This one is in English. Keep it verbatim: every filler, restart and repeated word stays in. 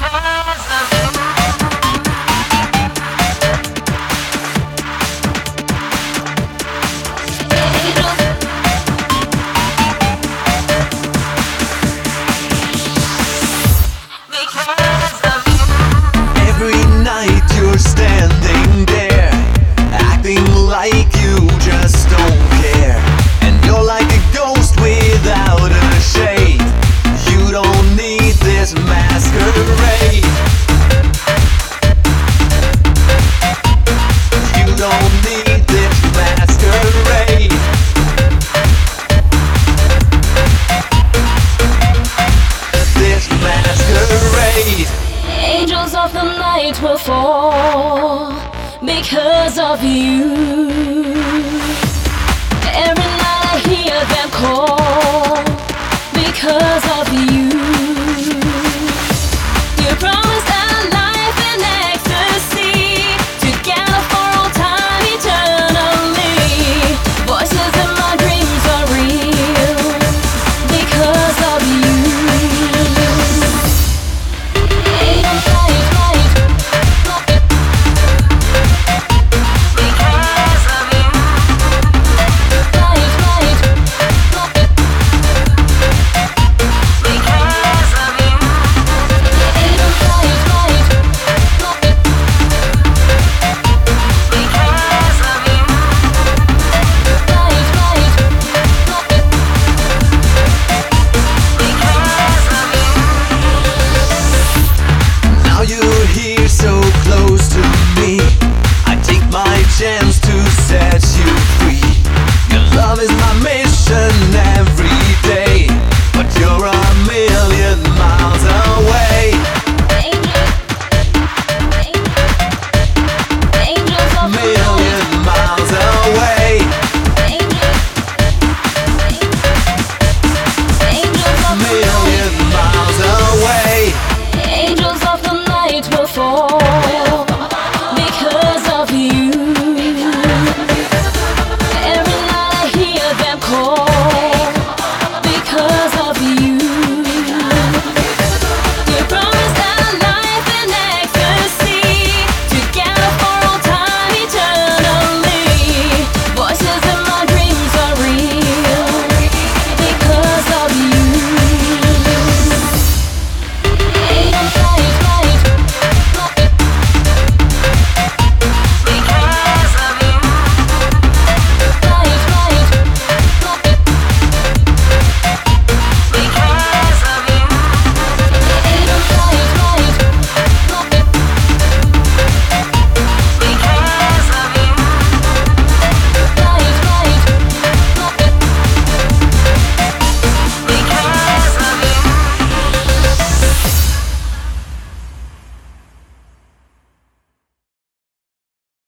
Every night you're standing there, acting like you just don't care. And you're like a ghost without a shade. You don't need this masquerade. You don't need this masquerade. This masquerade. Angels of the night will fall because of you. Every night I hear them call because of you.